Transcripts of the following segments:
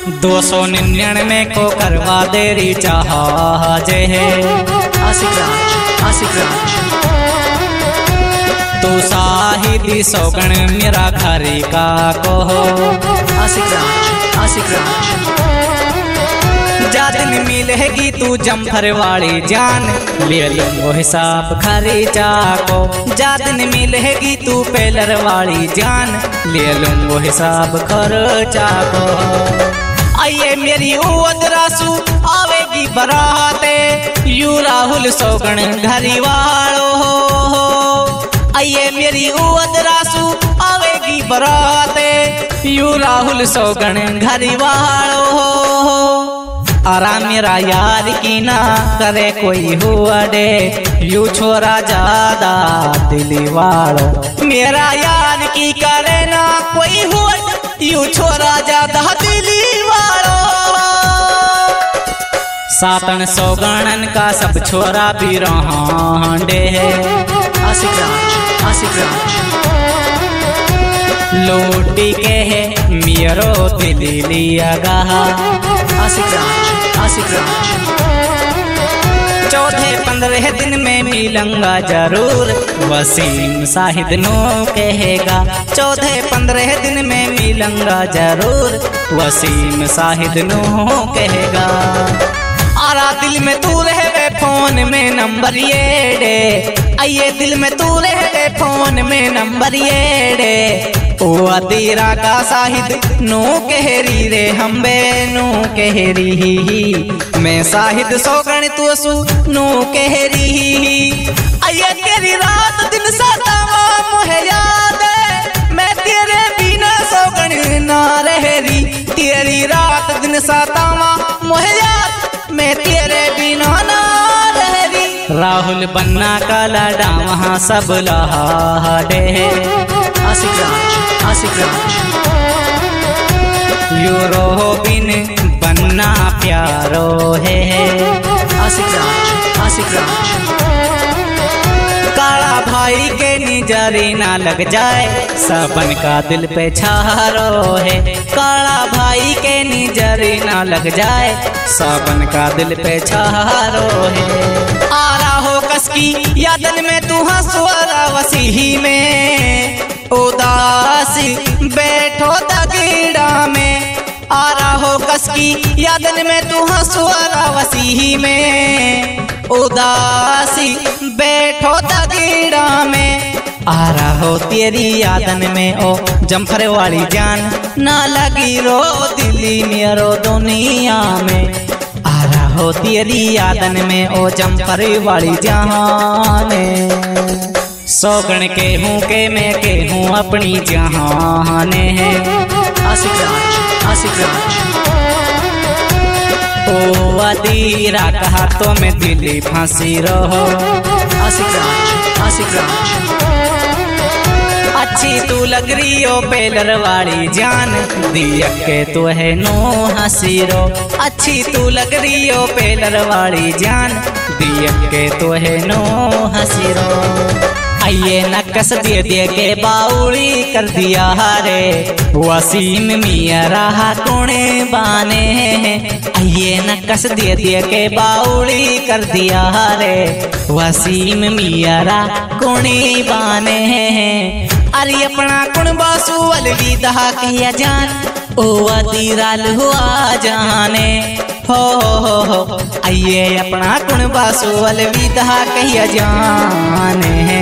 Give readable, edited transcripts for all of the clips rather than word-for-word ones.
299 को करवा दे रिचार्ज है। आशिक राज तू साहिदी सौगण मेरा घरी का को आशिक राज जा दिन मिलेगी तू जम्फर वाली जान, ले लूंगो हिसाब खर्चा को। जा दिन मिलेगी तू पेलर वाली जान, ले लूंगो हिसाब खर्चा को। आइए मेरी उदरासू आवेगी बराते, यू राहुल सौगण घरी वालो हो। आइए मेरी उदरासू आवेगी बराते, यू राहुल सौगण घरी वालो हो। आराम मेरा यार की ना करे कोई हुआ डे, यू छोरा ज्यादा दिली वालो। मेरा यार की करे ना कोई हुआ, यू छोरा ज्यादा दिली वालो। सातन सौगणन का सब छोरा भी रहंडे है। आशिक राज लूटी के है मेरो दिली लिया गहा। आशिक राज 14-15 दिन में मिलूंगा जरूर, वसीम शाहिद नो कहेगा। 14-15 दिन में मिलूंगा जरूर, वसीम शाहिद नो कहेगा। आरा दिल में तू रहे फोन में नंबर ये डे, आइए दिल में तू रहे फोन में नंबर ये डे। ओ अदीरा का शाहिद नो कहरी रे हम्बे नो कहरी ही, मैं शाहिद सौगण तू सु नो कहरी ही। आइए तेरी रात दिन सतावा मोहे याद है, मैं तेरे बिना सौगण ना रहरी। तेरी रात दिन सतावा मोहे याद, मैं तेरे बिना ना रहरी। राहुल बन्ना का लाडा वहाँ सब लहाडे है। आशिक राज यूरो बिन बन्ना प्यारो है। आशिक राज काला भाई के निजरी ना लग जाए, सबन का दिल पे छारो है। काला भाई के निजरी ना लग जाए, सबन का दिल पे छारो है। आ रहा हो कसकी यादन में तू हंसवारा वसीही में, उदास बैठो दगीड़ा में। आ रहा हो कसकी यादन में तू हंसवारा वसीही में, उदासी बैठो दगीड़ा में। आ रहा हो तेरी यादन में ओ जम्फर वाली जान, ना लगी रो दिल्ली मेरो दुनिया में। आ रहा हो तेरी यादन में ओ जम्फर वाली जान, सौगण के हूँ के मैं के हूँ अपनी जहान है। आशिक राज ओ अदीरा कहा तो मैं दिल्ली फांसी रहो। आशिक राज अच्छी तू लग रही हो पेलर वाली जान, दियक के तो है नो हंसी रो। अच्छी तू लग रही हो पेलर वाली जान, दियक के तो है नो हंसी रो। आइए नकस दे दे के बाउली कर दिया रे, वसीम मिया रहा कोने बाने हैं। आइए नकस दे दे के बाउली कर दिया रे, वसीम मिया रहा कोने बाने हैं। अरे अपना कुण बासु अलविदा कहिया जान, ओ अदीराल हुआ जाने हो। आइए अपना कुण बासु अलविदा कहिया जाने।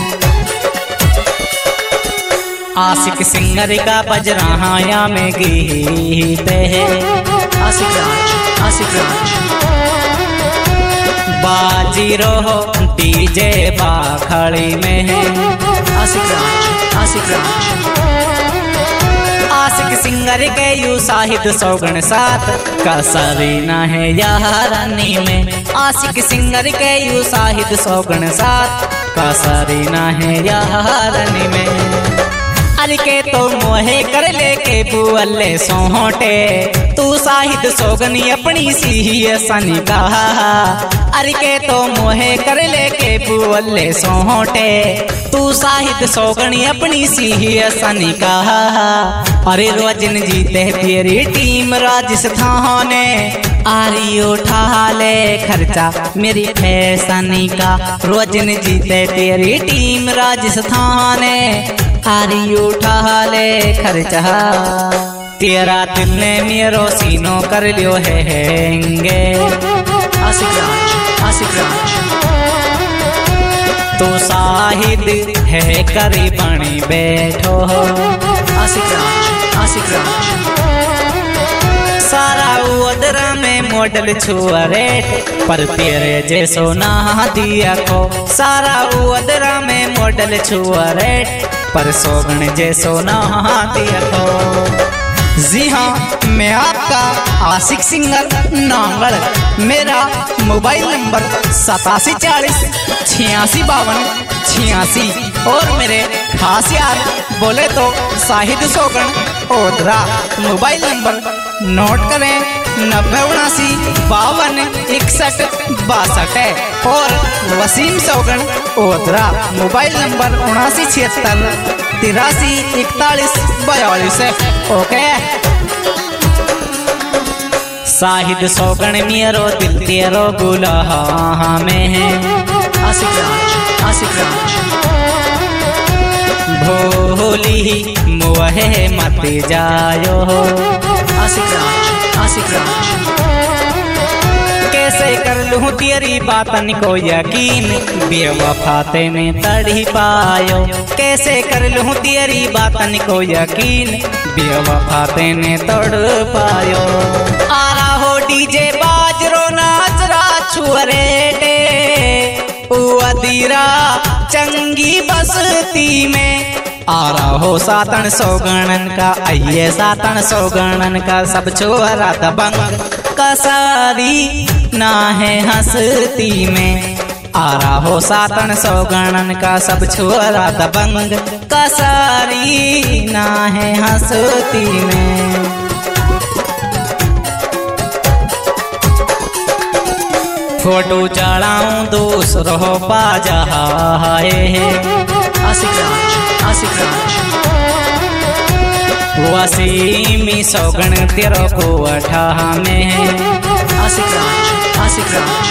आशिक सिंगर का बज रहा में गीत है। आशिक राज बाजी रहो डीजे बाखड़ी में है। आशिक राज आशिक सिंगर के यू शाहिद सौगण साथ का सरीना है यारानी में। आशिक सिंगर के यू शाहिद सौगण साथ का सरीना है यारानी में। अरे के तो मोहे कर लेके बुअल्ले सोहटे तू साहिद सोगनी अपनी सी सनी का। अरे के तो मोहे कर लेके बुअल्ले सोहटे तू साहिद सोगनी अपनी सी सनी का। अरे रोजन जीते तेरी टीम राजस्थान आरी उठा ले खर्चा मेरी फैसनी का। रोजन जीते तेरी टीम राजस्थान आरी उठा ले खर्चा तेरा दिल ने मेरो सीनो कर लियो हैंगे। आशिक राज, आशिक राज, तो साहिद है करी बनी बैठो। आशिक राज, आशिक राज, सारा उदरा में मॉडल छुआ रेट पर तेरे जैसो ना दिया को। सारा उदरा में मॉडल छुआ रेट पर सोगन जैसो ना दिया को। जी हाँ, मैं आपका आशिक सिंगर नांगड़। मेरा मोबाइल नंबर 8740 और मेरे खास यार बोले तो Shahid Sogan Odra. Mobile number note करें 90 52 61 62 है और वसीम सोगन ओदरा। मोबाइल नंबर 79 76 83 41 है। ओके शाहिद सोगन मेरो दिल तेरो गुलाम में है। आशिक राज, आशिक राज, भोली मुहे मत जायो। आशिक राज, आशिक राज, कैसे कर लूं तेरी बातन को यकीन बेवफा तेने तड़ी पायो। कैसे कर लूं तेरी बातन को यकीन बेवफा तेने तड़ पायो। आ रहा हो डीजे बाजरो नाचरा छुअरेटे अधीरा चंगी बस्ती में। आ रहा हो सातन सौगणन का आइए सातन सौगणन का सब छोरा दबंग कसारी ना है हंसती में। आ रहा हो सातन सौगणन का सब छोरा दबंग कसारी ना है हंसती में। फोटो चढ़ाऊं दूसरों बाजा है। आशिक राज, आशिक राज, वसीमी सौगन तेरो को अठा में। आशिक राज, आशिक राज,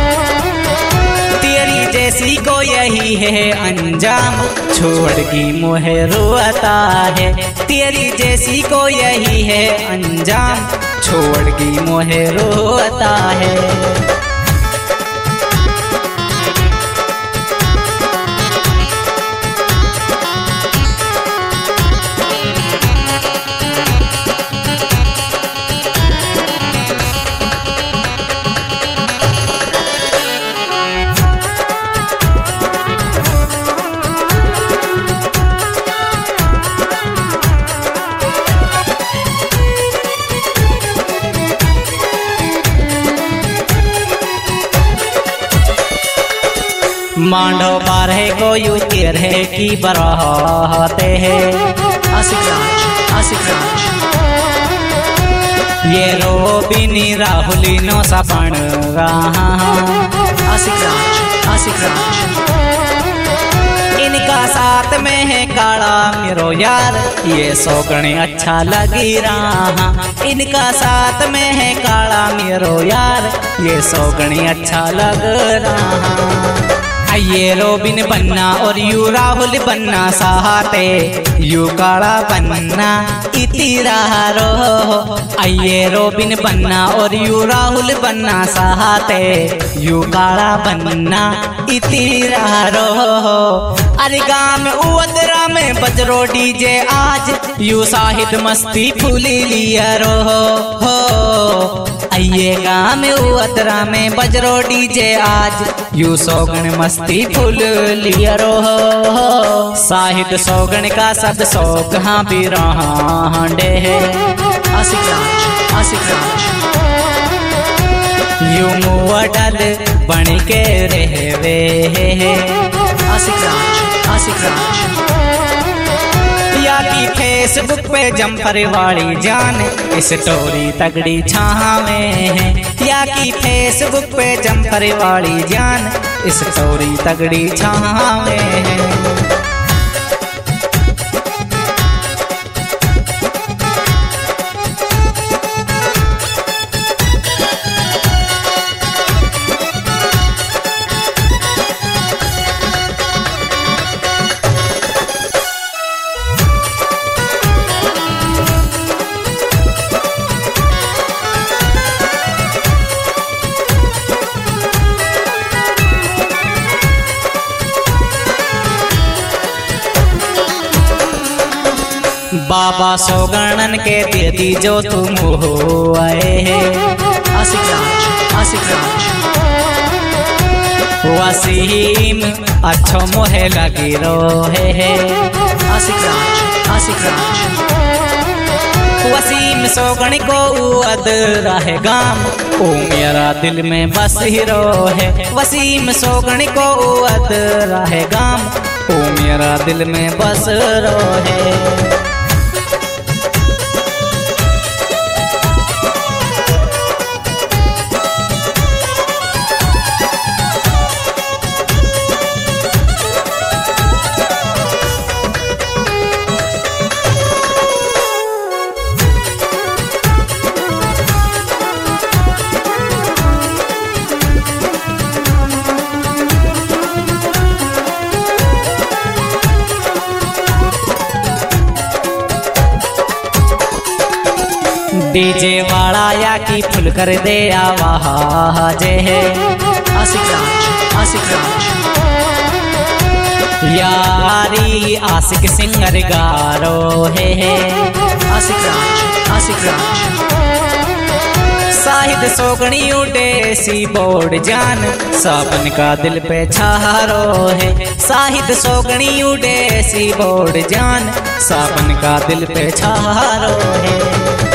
तेरी जैसी को यही है अंजाम छोड़गी मोहे रोता है। तेरी जैसी को यही है अंजाम छोड़गी मोहे रोता है। मांडो बारह को यू तेरे की बराते है। आशिक राज, आशिक राज, ये रोबिनी राहुली नो सपन रहा। आशिक राज, आशिक राज, इनका साथ में है काला मेरो यार ये सोगने अच्छा लगी रहा। इनका साथ में है काला मेरो यार ये सोगने अच्छा लग रहा। ये रोबिन बनना और यू राहुल बनना साहते यू काला बनना इतिरा रो। आइए रोबिन बनना और यू राहुल बनना साहते यू काला बनना इतिरा रो। अरे गाँव में उदरा में बजरो डीजे आज यू साहिद मस्ती फूली लिया रो हो। आइए गाँव में उदरा में बजरो डीजे आज यू सोगन मस्ती फूल लिया रो। साहिद सोगन का सब शौक हाँ भी रहांडे है। आशिक राज, आशिक राज, यू मुअडल बन के रहवे है। आशिक राज, आशिक राज, या या की फेसबुक पे जम्पर वाली जान स्टोरी तगड़ी छावे है। या की फेसबुक पे जम्पर वाली जान स्टोरी तगड़ी छावे है। बाबा सौगणन के देती जो तुम हो आए है। आसिक राज, आसिक राज, वसीम अच्छो मोहे लगी रोहे है। आसिक राज, आसिक राज, वसीम सौगण को उद रहे गाम ओ मेरा दिल में बस ही रोहे। वसीम सौगण को उद रहे गाम ओ मेरा दिल में बस रोहे। डीजे वाला या की फुल कर दे आवाज है। आसिक राज, आसिक राज, यारी आशिक सिंगर गारो है। आसिक राज, आसिक राज, साहिद सौगणी उड़े सी बोर्ड जान साबन का दिल पे छारो है। साहिद सौगणी उड़े सी बोर्ड जान साबन का दिल पे छारो है।